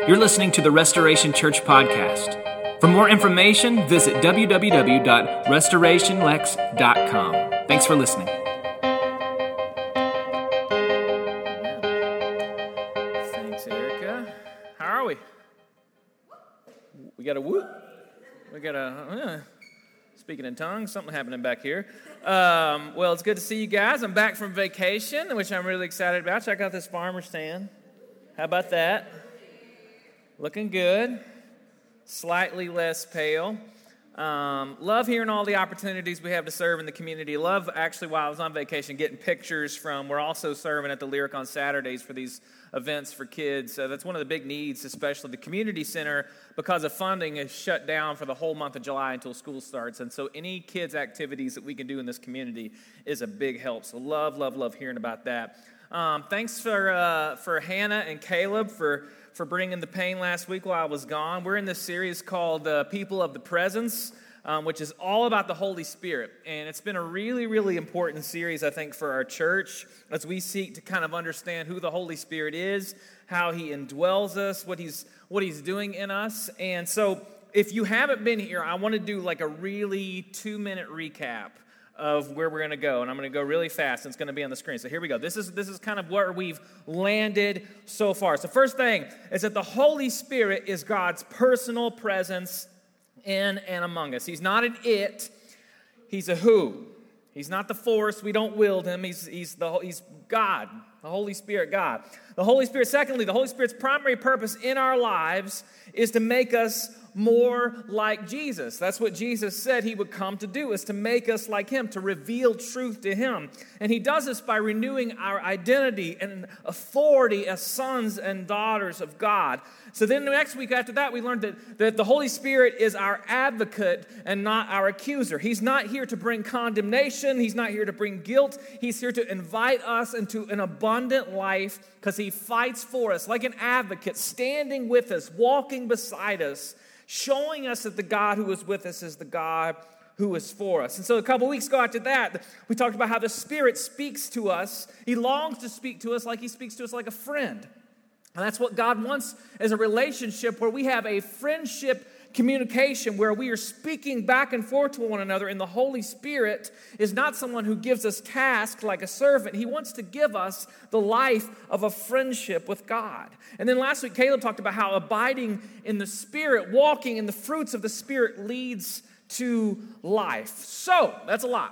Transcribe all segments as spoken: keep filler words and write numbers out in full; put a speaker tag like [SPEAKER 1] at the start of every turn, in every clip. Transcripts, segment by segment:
[SPEAKER 1] You're listening to the Restoration Church Podcast. For more information, visit w w w dot restoration lex dot com. Thanks for listening.
[SPEAKER 2] Thanks, Erica. How are we? We got a whoop. We got a, uh, speaking in tongues, something happening back here. Um, well, it's good to see you guys. I'm back from vacation, which I'm really excited about. Check out this farmer stand. How about that? Looking good. Slightly less pale. Um, love hearing all the opportunities we have to serve in the community. Love, actually, while I was on vacation, getting pictures from, we're also serving at the Lyric on Saturdays for these events for kids. So that's one of the big needs, especially the community center, because of funding, is shut down for the whole month of July until school starts. And so any kids' activities that we can do in this community is a big help. So love, love, love hearing about that. Um, thanks for uh, for Hannah and Caleb for for bringing the pain last week while I was gone. We're in this series called uh, People of the Presence, um, which is all about the Holy Spirit. And it's been a really, really important series, I think, for our church as we seek to kind of understand who the Holy Spirit is, how he indwells us, what he's what he's doing in us. And so if you haven't been here, I want to do like a really two-minute recap of where we're going to go, and I'm going to go really fast, and it's going to be on the screen. So here we go. This is this is kind of where we've landed so far. So first thing is that the Holy Spirit is God's personal presence in and among us. He's not an it, he's a who. He's not the force. We don't wield him. He's he's the he's God, the Holy Spirit, God. The Holy Spirit, secondly, the Holy Spirit's primary purpose in our lives is to make us more like Jesus. That's what Jesus said he would come to do, is to make us like him, to reveal truth to him. And he does this by renewing our identity and authority as sons and daughters of God. So then the next week after that, we learned that, that the Holy Spirit is our advocate and not our accuser. He's not here to bring condemnation. He's not here to bring guilt. He's here to invite us into an abundant life because he fights for us like an advocate, standing with us, walking beside us, showing us that the God who is with us is the God who is for us. And so a couple weeks ago after that, we talked about how the Spirit speaks to us. He longs to speak to us like he speaks to us like a friend. And that's what God wants, as a relationship where we have a friendship communication, where we are speaking back and forth to one another. And the Holy Spirit is not someone who gives us tasks like a servant. He wants to give us the life of a friendship with God. And then last week, Caleb talked about how abiding in the Spirit, walking in the fruits of the Spirit, leads to life. So, that's a lot.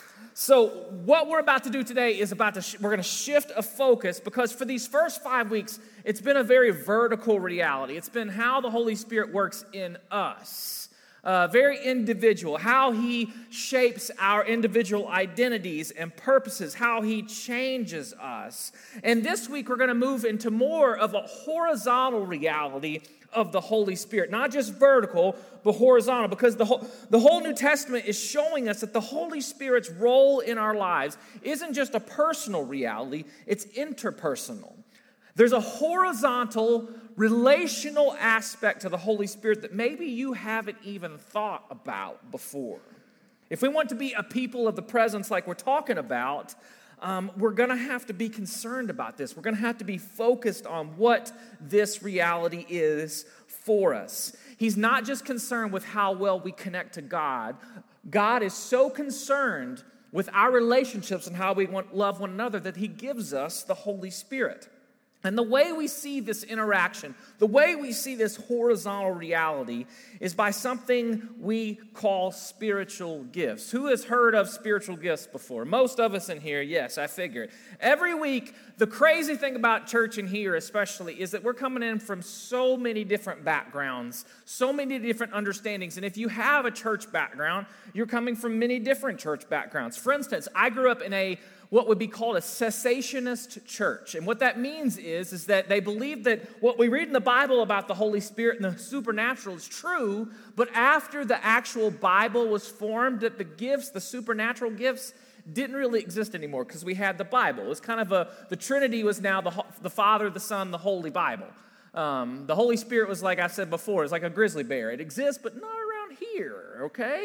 [SPEAKER 2] So what we're about to do today is about to, sh- we're going to shift a focus, because for these first five weeks, it's been a very vertical reality. It's been how the Holy Spirit works in us, uh, very individual, how he shapes our individual identities and purposes, how he changes us. And this week, we're going to move into more of a horizontal reality of the Holy Spirit, not just vertical, but horizontal, because the whole, the whole New Testament is showing us that the Holy Spirit's role in our lives isn't just a personal reality, it's interpersonal. There's a horizontal, relational aspect to the Holy Spirit that maybe you haven't even thought about before. If we want to be a people of the presence like we're talking about, Um, we're going to have to be concerned about this. We're going to have to be focused on what this reality is for us. He's not just concerned with how well we connect to God. God is so concerned with our relationships and how we want, love one another, that he gives us the Holy Spirit. And the way we see this interaction, the way we see this horizontal reality, is by something we call spiritual gifts. Who has heard of spiritual gifts before? Most of us in here, yes, I figured. Every week, the crazy thing about church in here especially is that we're coming in from so many different backgrounds, so many different understandings. And if you have a church background, you're coming from many different church backgrounds. For instance, I grew up in a what would be called a cessationist church. And what that means is, is that they believe that what we read in the Bible about the Holy Spirit and the supernatural is true, but after the actual Bible was formed, that the gifts, the supernatural gifts, didn't really exist anymore because we had the Bible. It was kind of a, the Trinity was now the, the Father, the Son, the Holy Bible. Um, the Holy Spirit was, like I said before, it's like a grizzly bear. It exists, but not around here, okay?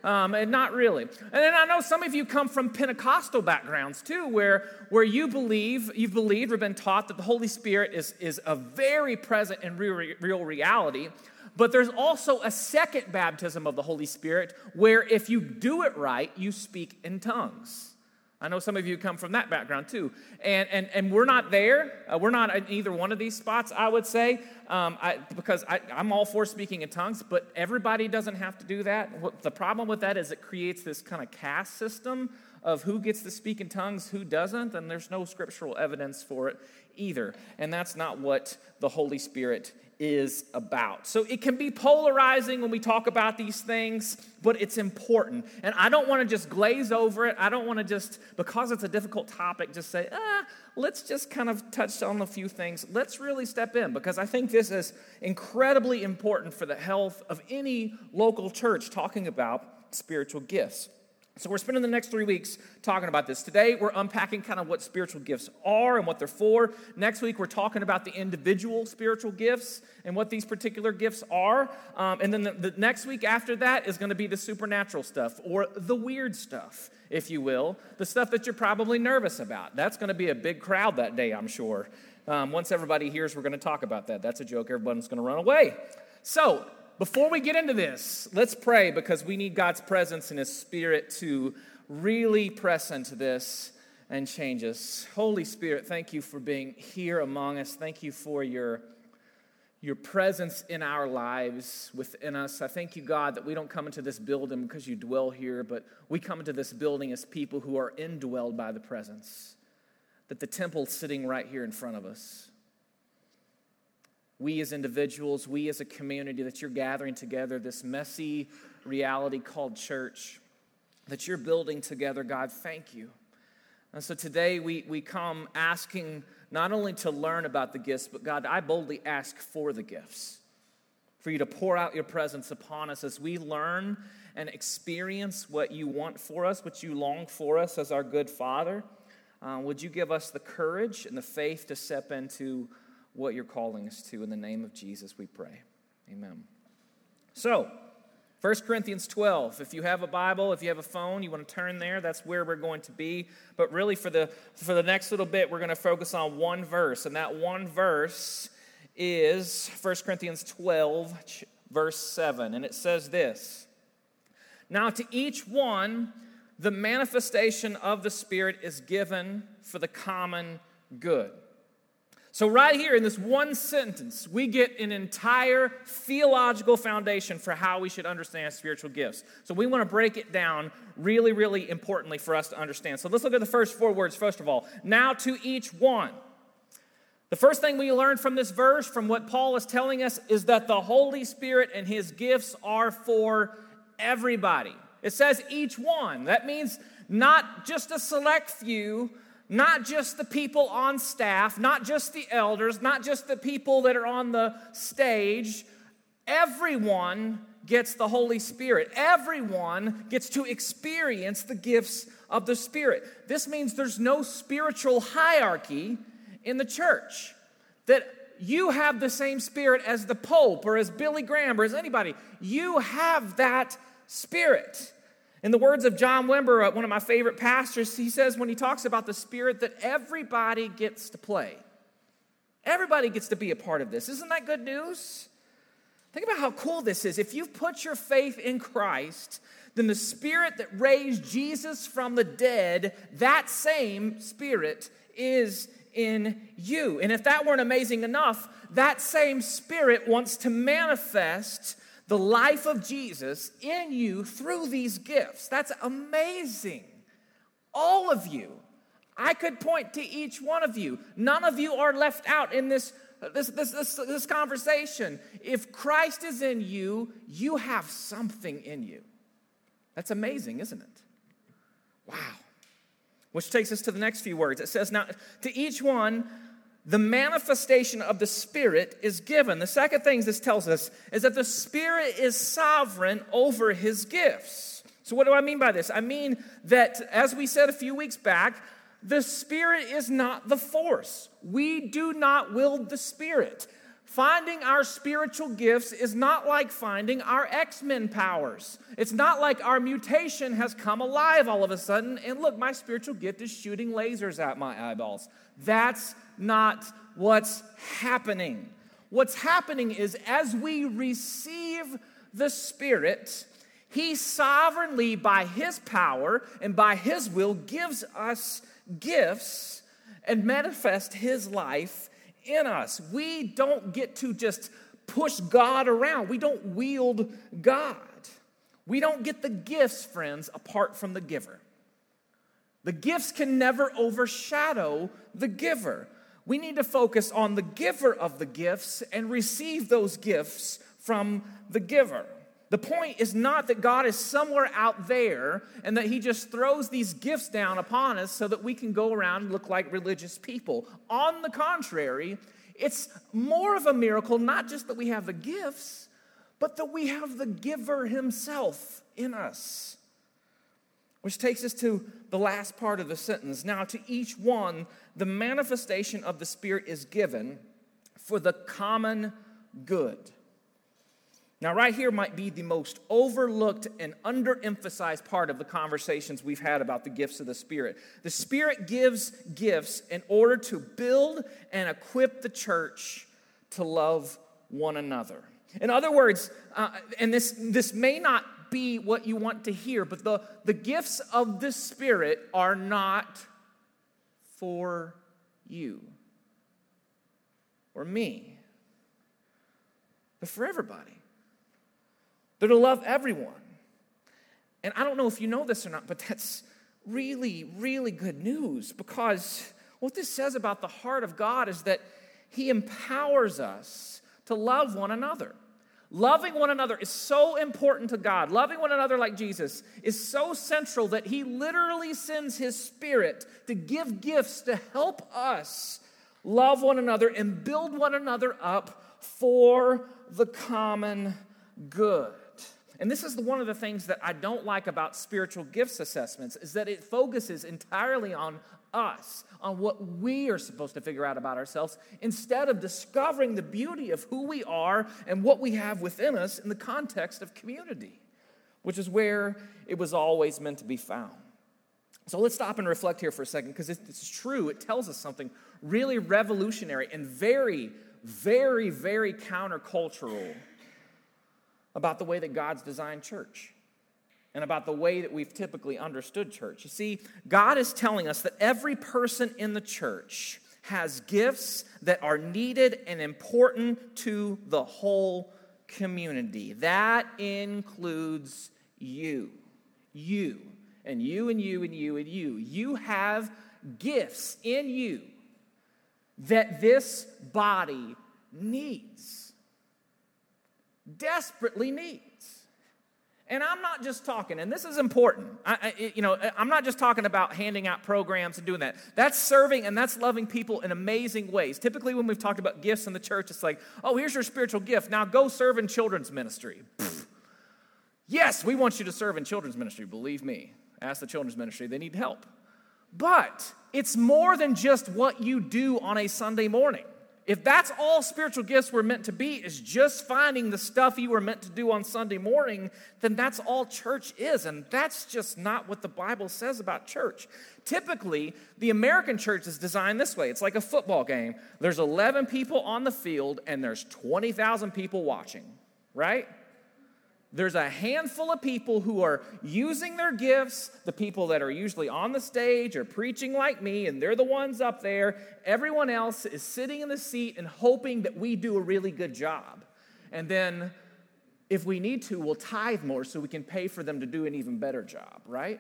[SPEAKER 2] Um, and not really. And then I know some of you come from Pentecostal backgrounds too, where, where you believe, you've believed or been taught that the Holy Spirit is, is a very present and real, real reality. But there's also a second baptism of the Holy Spirit where if you do it right, you speak in tongues. I know some of you come from that background too. And and, and we're not there. Uh, we're not in either one of these spots, I would say, um, I, because I, I'm all for speaking in tongues, but everybody doesn't have to do that. What, the problem with that is it creates this kind of caste system of who gets to speak in tongues, who doesn't, and there's no scriptural evidence for it either. And that's not what the Holy Spirit is about. So it can be polarizing when we talk about these things, but it's important. And I don't want to just glaze over it. I don't want to just, because it's a difficult topic, just say, ah, let's just kind of touch on a few things. Let's really step in, because I think this is incredibly important for the health of any local church talking about spiritual gifts. So we're spending the next three weeks talking about this. Today, we're unpacking kind of what spiritual gifts are and what they're for. Next week, we're talking about the individual spiritual gifts and what these particular gifts are. Um, and then the, the next week after that is going to be the supernatural stuff, or the weird stuff, if you will. The stuff that you're probably nervous about. That's going to be a big crowd that day, I'm sure. Um, once everybody hears we're going to talk about that. That's a joke. Everyone's going to run away. So, before we get into this, let's pray, because we need God's presence and His Spirit to really press into this and change us. Holy Spirit, thank you for being here among us. Thank you for your, your presence in our lives, within us. I thank you, God, that we don't come into this building because you dwell here, but we come into this building as people who are indwelled by the presence, that the temple's sitting right here in front of us. We as individuals, we as a community, that you're gathering together, this messy reality called church, that you're building together, God, thank you. And so today we, we come asking not only to learn about the gifts, but God, I boldly ask for the gifts, for you to pour out your presence upon us as we learn and experience what you want for us, what you long for us as our good Father. Uh, would you give us the courage and the faith to step into what you're calling us to? In the name of Jesus, we pray. Amen. So, First Corinthians twelve. If you have a Bible, if you have a phone, you want to turn there, that's where we're going to be. But really, for the for the next little bit, we're going to focus on one verse. And that one verse is First Corinthians twelve, verse seven. And it says this: "Now to each one, the manifestation of the Spirit is given for the common good." So right here in this one sentence, we get an entire theological foundation for how we should understand spiritual gifts. So we want to break it down really, really importantly for us to understand. So let's look at the first four words first of all. Now to each one. The first thing we learn from this verse, from what Paul is telling us, is that the Holy Spirit and His gifts are for everybody. It says each one. That means not just a select few, not just the people on staff, not just the elders, not just the people that are on the stage. Everyone gets the Holy Spirit. Everyone gets to experience the gifts of the Spirit. This means there's no spiritual hierarchy in the church. That you have the same Spirit as the Pope or as Billy Graham or as anybody. You have that Spirit. In the words of John Wimber, one of my favorite pastors, he says when he talks about the Spirit that everybody gets to play. Everybody gets to be a part of this. Isn't that good news? Think about how cool this is. If you've put your faith in Christ, then the Spirit that raised Jesus from the dead, that same Spirit is in you. And if that weren't amazing enough, that same Spirit wants to manifest the life of Jesus in you through these gifts. That's amazing. All of you. I could point to each one of you. None of you are left out in this, this, this, this, this conversation. If Christ is in you, you have something in you. That's amazing, isn't it? Wow. Which takes us to the next few words. It says, now to each one, the manifestation of the Spirit is given. The second thing this tells us is that the Spirit is sovereign over His gifts. So what do I mean by this? I mean that, as we said a few weeks back, the Spirit is not the force. We do not wield the Spirit. Finding our spiritual gifts is not like finding our X-Men powers. It's not like our mutation has come alive all of a sudden, and look, my spiritual gift is shooting lasers at my eyeballs. That's not what's happening. What's happening is as we receive the Spirit, He sovereignly, by His power and by His will, gives us gifts and manifests His life in us. We don't get to just push God around. We don't wield God. We don't get the gifts, friends, apart from the giver. The gifts can never overshadow the giver. We need to focus on the giver of the gifts and receive those gifts from the giver. The point is not that God is somewhere out there and that He just throws these gifts down upon us so that we can go around and look like religious people. On the contrary, it's more of a miracle, not just that we have the gifts, but that we have the giver Himself in us. Which takes us to the last part of the sentence. Now, to each one, the manifestation of the Spirit is given for the common good. Now, right here might be the most overlooked and underemphasized part of the conversations we've had about the gifts of the Spirit. The Spirit gives gifts in order to build and equip the church to love one another. In other words, uh, and this, this may not be what you want to hear, but the, the gifts of the Spirit are not for you or me, but for everybody. They're to love everyone. And I don't know if you know this or not, but that's really, really good news, because what this says about the heart of God is that He empowers us to love one another. Loving one another is so important to God. Loving one another like Jesus is so central that He literally sends His Spirit to give gifts to help us love one another and build one another up for the common good. And this is the, one of the things that I don't like about spiritual gifts assessments, is that it focuses entirely on us, on what we are supposed to figure out about ourselves, instead of discovering the beauty of who we are and what we have within us in the context of community, which is where it was always meant to be found. So let's stop and reflect here for a second, because it's true. It tells us something really revolutionary and very, very, very countercultural about the way that God's designed church and about the way that we've typically understood church. You see, God is telling us that every person in the church has gifts that are needed and important to the whole community. That includes you. You. And you and you and you and you. You have gifts in you that this body needs. Desperately needs. And I'm not just talking, and this is important. I, I, you know, I'm not just talking about handing out programs and doing that. That's serving and that's loving people in amazing ways. Typically, when we've talked about gifts in the church, it's like, oh, here's your spiritual gift. Now go serve in children's ministry. Pfft. Yes, we want you to serve in children's ministry. Believe me. Ask the children's ministry. They need help. But it's more than just what you do on a Sunday morning. If that's all spiritual gifts were meant to be, is just finding the stuff you were meant to do on Sunday morning, then that's all church is. And that's just not what the Bible says about church. Typically, the American church is designed this way. It's like a football game. There's eleven people on the field, and there's twenty thousand people watching, right? There's a handful of people who are using their gifts, the people that are usually on the stage or preaching like me, and they're the ones up there. Everyone else is sitting in the seat and hoping that we do a really good job. And then, if we need to, we'll tithe more so we can pay for them to do an even better job, right?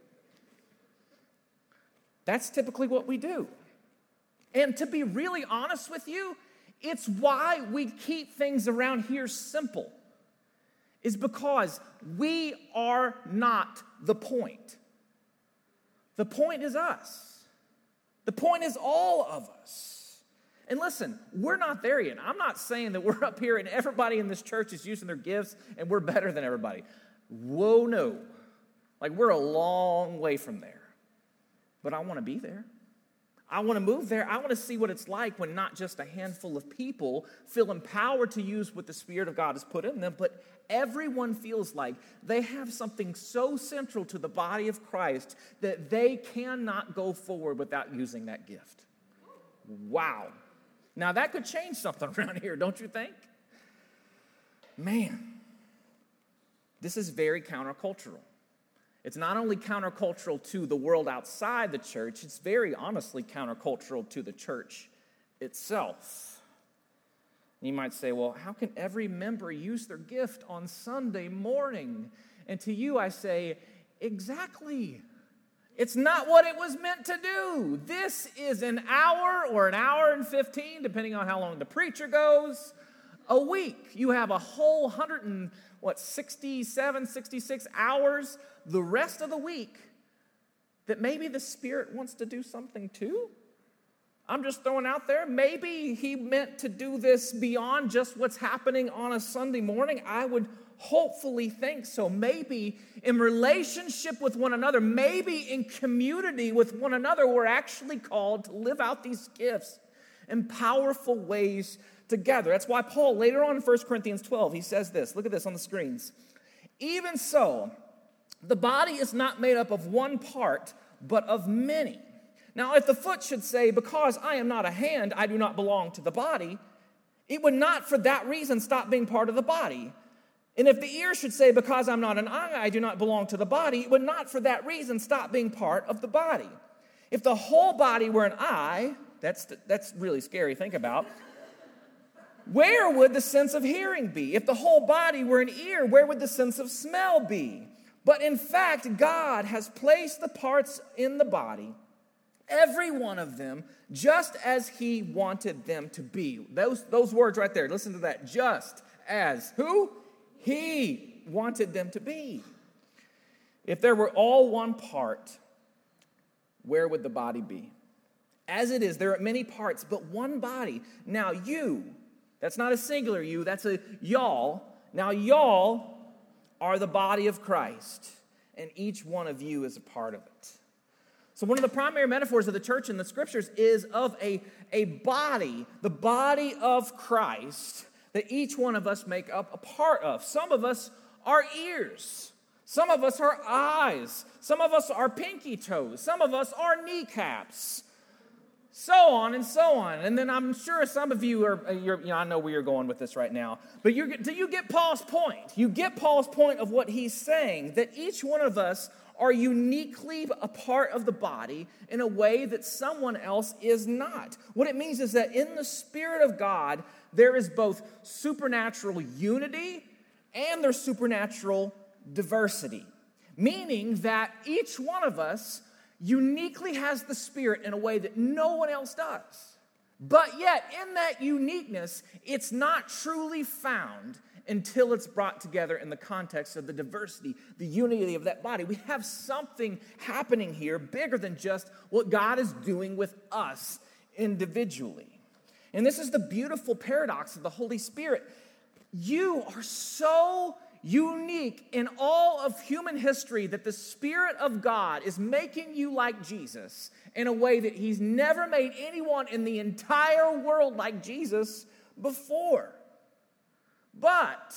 [SPEAKER 2] That's typically what we do. And to be really honest with you, it's why we keep things around here simple. Is because we are not the point. The point is us. The point is all of us. And listen, we're not there yet. I'm not saying that we're up here and everybody in this church is using their gifts and we're better than everybody. Whoa, no. Like, we're a long way from there. But I want to be there. I want to move there. I want to see what it's like when not just a handful of people feel empowered to use what the Spirit of God has put in them, but everyone feels like they have something so central to the body of Christ that they cannot go forward without using that gift. Wow. Now that could change something around here, don't you think? Man, this is very countercultural. It's not only countercultural to the world outside the church, it's very honestly countercultural to the church itself. You might say, well, how can every member use their gift on Sunday morning? And to you, I say, exactly. It's not what it was meant to do. This is an hour or an hour and fifteen, depending on how long the preacher goes, a week. You have a whole one hundred and, what, sixty-seven, sixty-six hours the rest of the week that maybe the Spirit wants to do something too. I'm just throwing out there, maybe he meant to do this beyond just what's happening on a Sunday morning. I would hopefully think so. Maybe in relationship with one another, maybe in community with one another, we're actually called to live out these gifts in powerful ways together. That's why Paul, later on in First Corinthians twelve, he says this. Look at this on the screens. Even so, the body is not made up of one part, but of many. Now, if the foot should say, because I am not a hand, I do not belong to the body, it would not for that reason stop being part of the body. And if the ear should say, because I'm not an eye, I do not belong to the body, it would not for that reason stop being part of the body. If the whole body were an eye, that's, that's really scary to think about. Where would the sense of hearing be? If the whole body were an ear, where would the sense of smell be? But in fact, God has placed the parts in the body, every one of them, just as he wanted them to be. Those, those words right there, listen to that. Just as who? He wanted them to be. If there were all one part, where would the body be? As it is, there are many parts, but one body. Now you, that's not a singular you, that's a y'all. Now y'all are the body of Christ, and each one of you is a part of it. So one of the primary metaphors of the church in the scriptures is of a, a body, the body of Christ, that each one of us make up a part of. Some of us are ears. Some of us are eyes. Some of us are pinky toes. Some of us are kneecaps. So on and so on. And then I'm sure some of you are, you're, you know, I know where you're going with this right now. But you're, do you get Paul's point? You get Paul's point of what he's saying, that each one of us are uniquely a part of the body in a way that someone else is not. What it means is that in the Spirit of God, there is both supernatural unity and there's supernatural diversity. Meaning that each one of us uniquely has the Spirit in a way that no one else does. But yet, in that uniqueness, it's not truly found until it's brought together in the context of the diversity, the unity of that body. We have something happening here bigger than just what God is doing with us individually. And this is the beautiful paradox of the Holy Spirit. You are so unique in all of human history that the Spirit of God is making you like Jesus in a way that he's never made anyone in the entire world like Jesus before. But,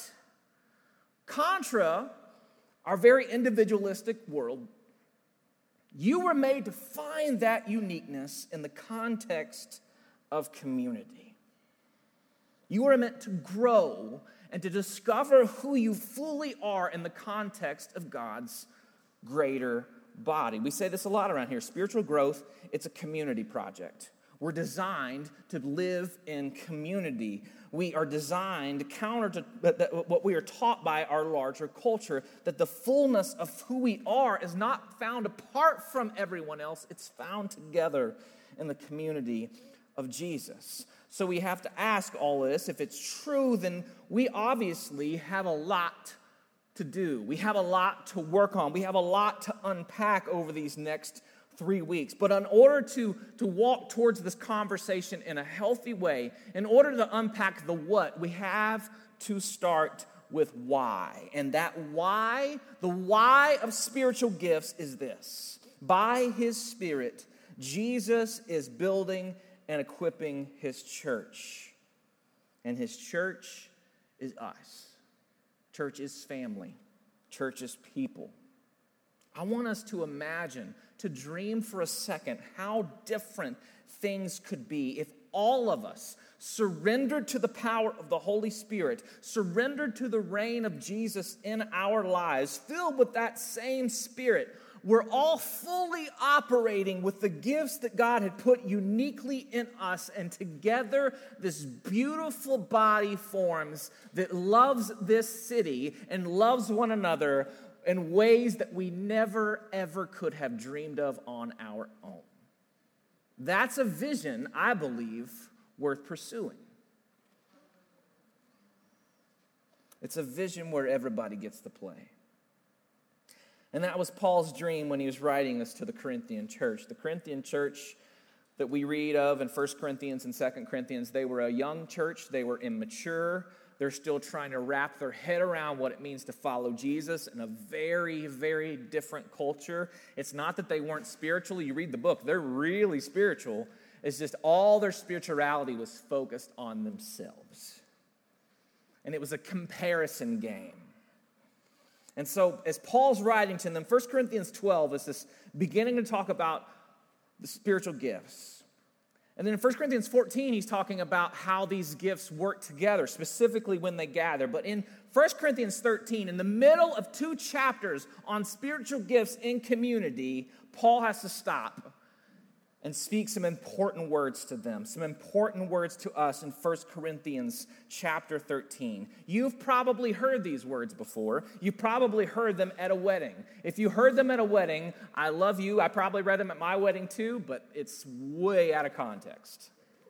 [SPEAKER 2] contra our very individualistic world, you were made to find that uniqueness in the context of community. You were meant to grow and to discover who you fully are in the context of God's greater body. We say this a lot around here. Spiritual growth, it's a community project. We're designed to live in community. We are designed to counter to what we are taught by our larger culture, that the fullness of who we are is not found apart from everyone else. It's found together in the community of Jesus. So we have to ask all this. If it's true, then we obviously have a lot to do. We have a lot to work on. We have a lot to unpack over these next three weeks. But in order to, to walk towards this conversation in a healthy way, in order to unpack the what, we have to start with why. And that why, the why of spiritual gifts is this. By his Spirit, Jesus is building and equipping his church. And his church is us. Church is family. Church is people. I want us to imagine, to dream for a second how different things could be if all of us surrendered to the power of the Holy Spirit, surrendered to the reign of Jesus in our lives, filled with that same Spirit. We're all fully operating with the gifts that God had put uniquely in us, and together this beautiful body forms that loves this city and loves one another in ways that we never, ever could have dreamed of on our own. That's a vision, I believe, worth pursuing. It's a vision where everybody gets to play. And that was Paul's dream when he was writing this to the Corinthian church. The Corinthian church that we read of in First Corinthians and Second Corinthians, they were a young church. They were immature. They're still trying to wrap their head around what it means to follow Jesus in a very, very different culture. It's not that they weren't spiritual. You read the book, they're really spiritual. It's just all their spirituality was focused on themselves. And it was a comparison game. And so as Paul's writing to them, First Corinthians twelve is this beginning to talk about the spiritual gifts. And then in First Corinthians fourteen, he's talking about how these gifts work together, specifically when they gather. But in First Corinthians thirteen, in the middle of two chapters on spiritual gifts in community, Paul has to stop and speak some important words to them, some important words to us in First Corinthians chapter thirteen. You've probably heard these words before. You probably heard them at a wedding. If you heard them at a wedding, I love you. I probably read them at my wedding too, but it's way out of context.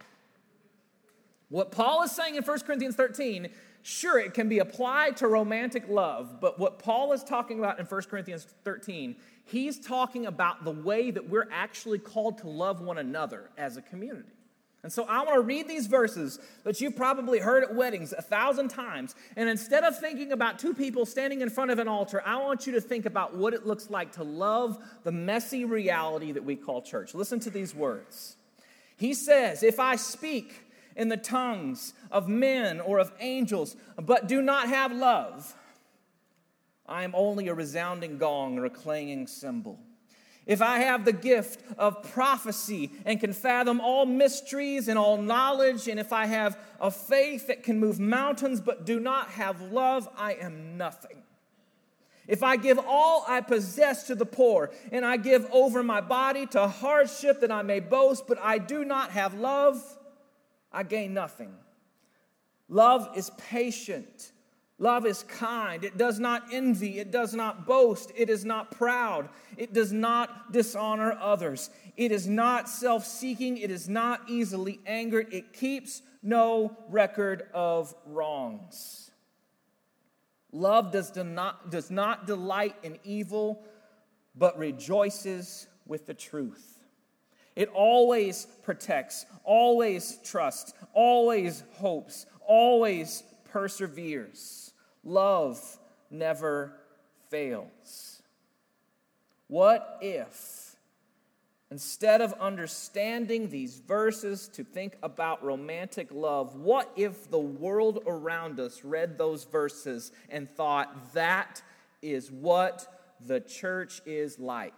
[SPEAKER 2] What Paul is saying in First Corinthians thirteen, sure, it can be applied to romantic love, but what Paul is talking about in First Corinthians thirteen, he's talking about the way that we're actually called to love one another as a community. And so I want to read these verses that you've probably heard at weddings a thousand times, and instead of thinking about two people standing in front of an altar, I want you to think about what it looks like to love the messy reality that we call church. Listen to these words. He says, if I speak in the tongues of men or of angels, but do not have love, I am only a resounding gong or a clanging cymbal. If I have the gift of prophecy and can fathom all mysteries and all knowledge, and if I have a faith that can move mountains but do not have love, I am nothing. If I give all I possess to the poor, and I give over my body to hardship that I may boast, but I do not have love, I gain nothing. Love is patient. Love is kind. It does not envy. It does not boast. It is not proud. It does not dishonor others. It is not self-seeking. It is not easily angered. It keeps no record of wrongs. Love does not, does not delight in evil, but rejoices with the truth. It always protects, always trusts, always hopes, always perseveres. Love never fails. What if, instead of understanding these verses to think about romantic love, what if the world around us read those verses and thought, that is what the church is like?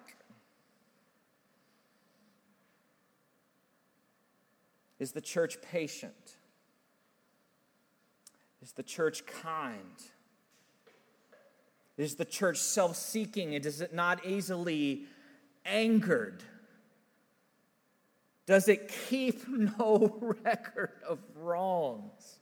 [SPEAKER 2] Is the church patient? Is the church kind? Is the church self-seeking? And is it not easily angered? Does it keep no record of wrongs?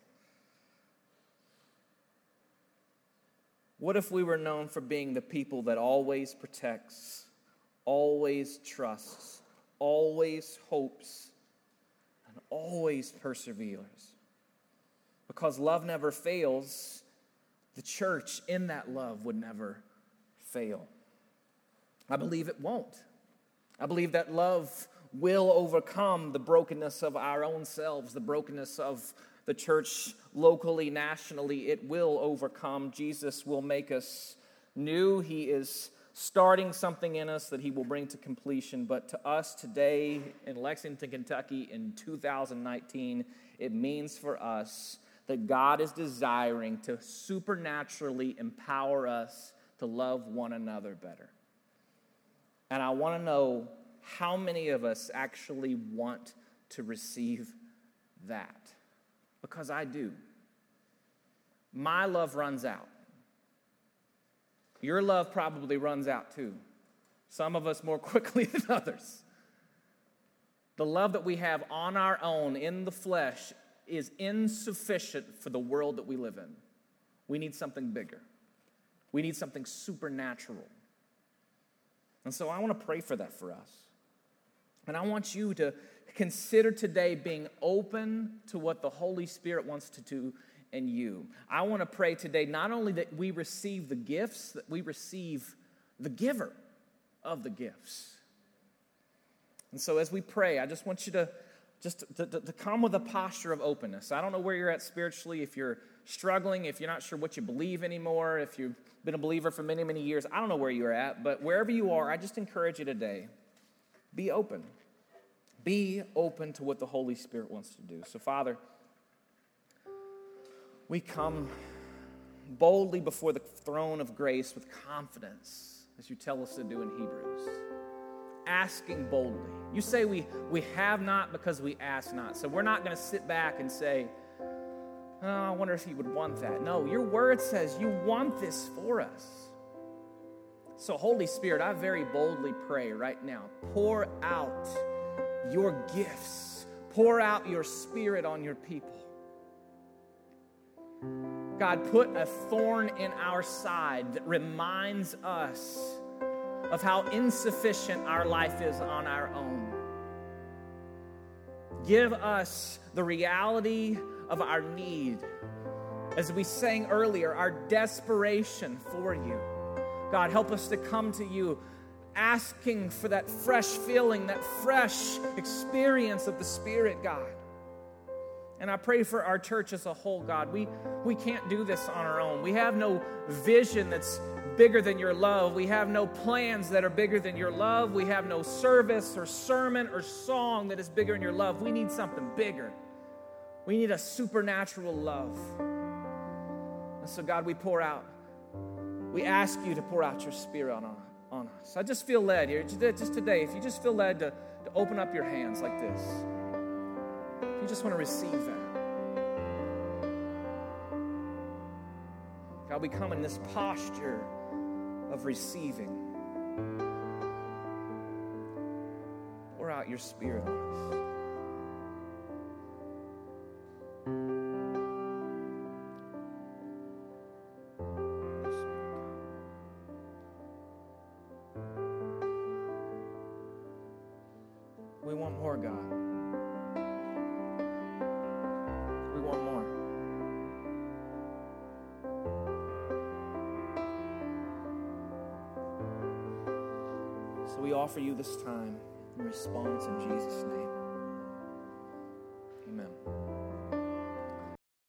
[SPEAKER 2] What if we were known for being the people that always protects, always trusts, always hopes, and always perseveres? Because love never fails, the church in that love would never fail. I believe it won't. I believe that love will overcome the brokenness of our own selves, the brokenness of the church locally, nationally. It will overcome. Jesus will make us new. He is starting something in us that he will bring to completion. But to us today in Lexington, Kentucky in two thousand nineteen, it means for us that God is desiring to supernaturally empower us to love one another better. And I want to know how many of us actually want to receive that. Because I do. My love runs out. Your love probably runs out too. Some of us more quickly than others. The love that we have on our own in the flesh is insufficient for the world that we live in. We need something bigger. We need something supernatural. And so I want to pray for that for us. And I want you to consider today being open to what the Holy Spirit wants to do in you. I want to pray today not only that we receive the gifts, that we receive the giver of the gifts. And so as we pray, I just want you to just to, to, to come with a posture of openness. I don't know where you're at spiritually, if you're struggling, if you're not sure what you believe anymore, if you've been a believer for many, many years. I don't know where you're at, but wherever you are, I just encourage you today, be open. Be open to what the Holy Spirit wants to do. So, Father, we come boldly before the throne of grace with confidence, as you tell us to do in Hebrews. Asking boldly. You say we, we have not because we ask not. So we're not going to sit back and say, oh, I wonder if he would want that. No, your word says you want this for us. So Holy Spirit, I very boldly pray right now, pour out your gifts. Pour out your Spirit on your people. God, put a thorn in our side that reminds us of how insufficient our life is on our own. Give us the reality of our need. As we sang earlier, our desperation for you. God, help us to come to you asking for that fresh feeling, that fresh experience of the Spirit, God. And I pray for our church as a whole, God. We, we can't do this on our own. We have no vision that's bigger than your love. We have no plans that are bigger than your love. We have no service or sermon or song that is bigger than your love. We need something bigger. We need a supernatural love. And so, God, we pour out. We ask you to pour out your Spirit on, on us. I just feel led here. Just today, if you just feel led to, to open up your hands like this. You just want to receive that. God, we come in this posture of receiving. Pour out your Spirit on us. We want more, God. We offer you this time in response in Jesus' name.